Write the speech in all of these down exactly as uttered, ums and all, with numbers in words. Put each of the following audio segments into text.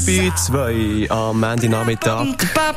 halb zwei am Monday-Nachmittag.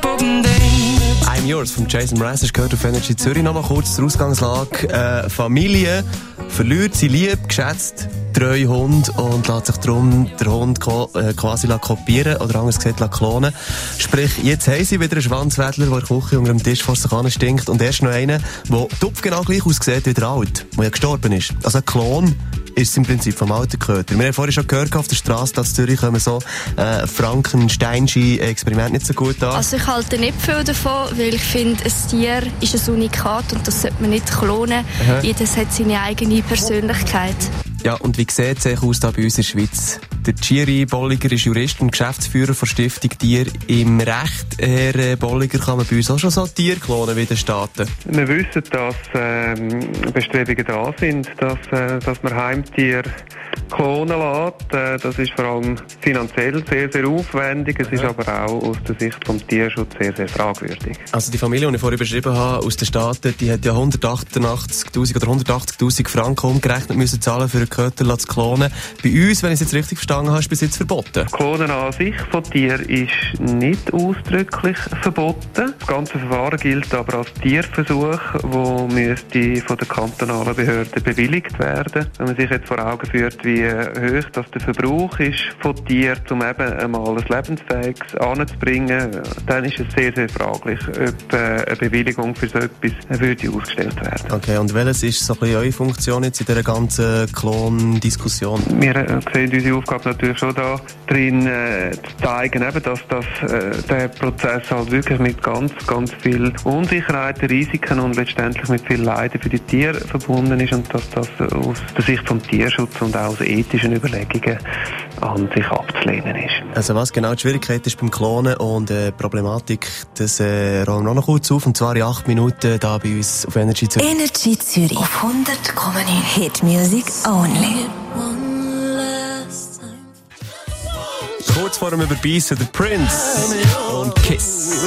I'm Yours von Jason Mraz, das gehört auf Energy Zürich. Nochmal kurz zur Ausgangslage. Äh, Familie verliert sie lieb, geschätzt, treu Hund und lässt sich darum den Hund ko- äh, quasi kopieren oder anders gesagt klonen. Sprich, jetzt haben sie wieder einen Schwanzwedler, der in der Küche unter dem Tisch vor sich hin stinkt und erst noch einen, der tupfgenau gleich aussieht wie der Alt, der ja gestorben ist. Also ein Klon ist es im Prinzip vom alten Köter. Wir haben vorhin schon gehört, auf der Straße in Zürich kommen so äh, Frankensteinsche-Experimente nicht so gut an. Also ich halte nicht viel davon, weil ich finde, ein Tier ist ein Unikat und das sollte man nicht klonen. Aha. Jedes hat seine eigene Persönlichkeit. Ja, und wie sieht es eigentlich aus da bei uns in der Schweiz? Der Thierry Bolliger ist Jurist und Geschäftsführer der Stiftung Tier im Recht. Herr Bolliger, kann man bei uns auch schon so Tiere klonen wie in den Staaten? Wir wissen, dass ähm, Bestrebungen da sind, dass, äh, dass man Heimtiere klonen lässt. Äh, das ist vor allem finanziell sehr, sehr aufwendig. Es ist ja. aber auch aus der Sicht des Tierschutzes sehr, sehr fragwürdig. Also die Familie, die ich vorhin beschrieben habe, aus den Staaten, die hat ja hundertachtundachtzigtausend oder hundertachtzigtausend Franken umgerechnet müssen zahlen, für einen Köter zu klonen. Bei uns, wenn ich es jetzt richtig verstanden habe, ist bis jetzt verboten. Das Klonen an sich von Tieren ist nicht ausdrücklich verboten. Das ganze Verfahren gilt aber als Tierversuch, wo müsste von der kantonalen Behörde bewilligt werden. Wenn man sich jetzt vor Augen führt, wie hoch das der Verbrauch ist von Tieren, um eben einmal ein lebensfähiges anzubringen, dann ist es sehr, sehr fraglich, ob eine Bewilligung für so etwas würde ausgestellt werden. Okay, und welches ist so ein bisschen eure Funktion jetzt in dieser ganzen Klon-Diskussion? Wir sehen unsere Aufgabe natürlich schon da drin, äh, zu zeigen, eben, dass das, äh, der Prozess halt wirklich mit ganz, ganz viel Unsicherheiten, Risiken und letztendlich mit viel Leiden für die Tiere verbunden ist und dass das aus der Sicht vom Tierschutz und auch aus ethischen Überlegungen an sich abzulehnen ist. Also was genau die Schwierigkeit ist beim Klonen und äh, Problematik, das äh, rollen wir noch kurz auf, und zwar in acht Minuten da bei uns auf Energy Zürich. Energy Zürich auf hundert Komma neun Hit Music Only. Kurz vor dem Überbeissen, der Prince und Kiss.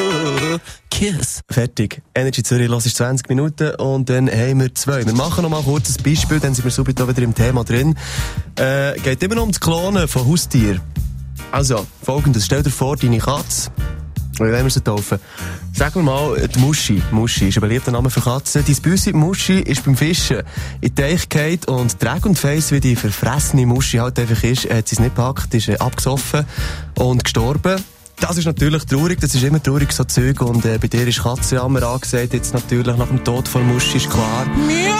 Kiss. Fertig. Energy Zürich, los ist zwanzig Minuten und dann haben wir zwei. Wir machen noch mal kurz ein Beispiel, dann sind wir sowieso wieder im Thema drin. Äh, geht immer noch um das Klonen von Haustieren. Also, folgendes. Stell dir vor, deine Katze, wie wollen wir sie taufen? Sagen wir mal, die Muschi. Muschi ist ein beliebter Name für Katzen. Dein Büssi Muschi ist beim Fischen in den Teich gefallen und Drag und Face, wie die verfressene Muschi halt einfach ist, hat sie es nicht gepackt, ist abgesoffen und gestorben. Das ist natürlich traurig, das ist immer traurig, so Zeug. Und äh, bei dir ist Katzenjammer angesagt, jetzt natürlich nach dem Tod von Muschi, ist klar. Ja!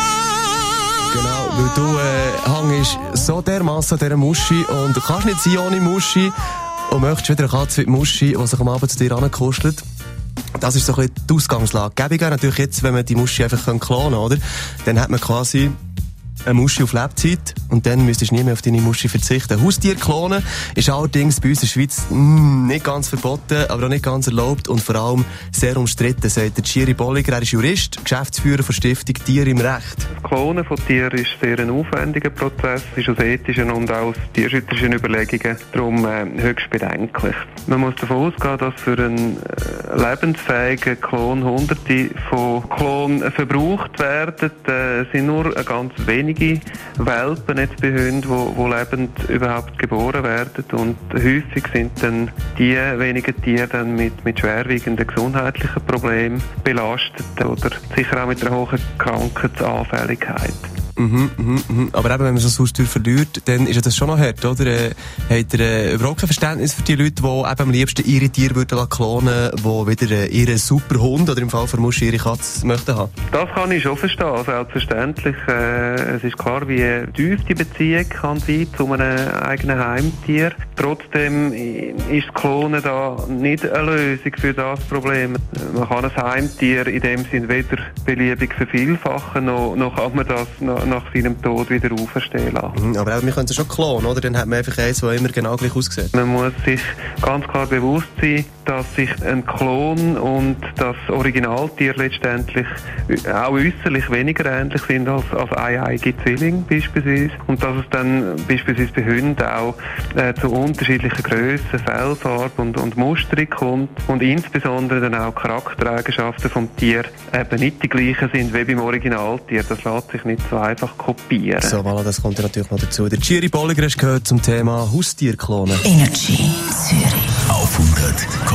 Genau, weil du äh, hängst so dermassen an dieser Muschi und du kannst nicht sein ohne Muschi und möchtest wieder eine Katze wie die Muschi, die sich am Abend zu dir rankustelt. Das ist so ein bisschen die Ausgangslage. Gäbig wäre natürlich jetzt, wenn man die Muschi einfach klonen kann, oder? Dann hat man quasi eine Muschi auf Lebzeit und dann müsstest du nie mehr auf deine Muschi verzichten. Haustier klonen ist allerdings bei uns in der Schweiz mh, nicht ganz verboten, aber auch nicht ganz erlaubt und vor allem sehr umstritten, sagt der Thierry Bolliger. Er ist Jurist, Geschäftsführer der Stiftung Tier im Recht. Das Klonen von Tieren ist sehr ein aufwendiger Prozess, ist aus ethischen und auch aus tierschützerischen Überlegungen darum äh, höchst bedenklich. Man muss davon ausgehen, dass für einen äh, lebensfähigen Klon Hunderte von Klonen verbraucht werden. Es äh, sind nur ganz wenige Welpen jetzt bei Hunden, die, die lebend überhaupt geboren werden, und häufig sind dann die wenigen Tiere dann mit, mit schwerwiegenden gesundheitlichen Problemen belastet oder sicher auch mit einer hohen Krankheitsanfälligkeit. Mhm, mhm, mhm. Aber eben, wenn man so ein Haustier verliert, dann ist das schon noch hart, oder? Äh, habt ihr äh, überhaupt kein Verständnis für die Leute, die eben am liebsten ihre Tiere würden klonen, die wieder äh, ihren super Hund oder im Fall von Muschi ihre Katze möchten haben? Das kann ich schon verstehen, selbstverständlich. Äh, es ist klar, wie tief die Beziehung kann sein zu einem eigenen Heimtier. Trotzdem ist das Klonen da nicht eine Lösung für das Problem. Man kann ein Heimtier in dem Sinn weder beliebig vervielfachen, noch, noch kann man das noch nach seinem Tod wieder auferstehen lassen. Mhm, aber auch, wir können es schon klonen, oder? Dann hat man einfach eins, das immer genau gleich aussieht. Man muss sich ganz klar bewusst sein, dass sich ein Klon und das Originaltier letztendlich auch äußerlich weniger ähnlich sind als, als eieiige Zwillinge beispielsweise. Und dass es dann beispielsweise bei Hunden auch äh, zu unterschiedlichen Grössen, Fellfarbe und, und Musterung kommt und insbesondere dann auch Charaktereigenschaften vom Tier eben nicht die gleichen sind wie beim Originaltier. Das lässt sich nicht so einfach kopieren. So, voilà, das kommt ja natürlich noch dazu. Der Thierry Bolliger hast gehört zum Thema Haustierklonen. Energy Zürich. auf hundert Komma neun.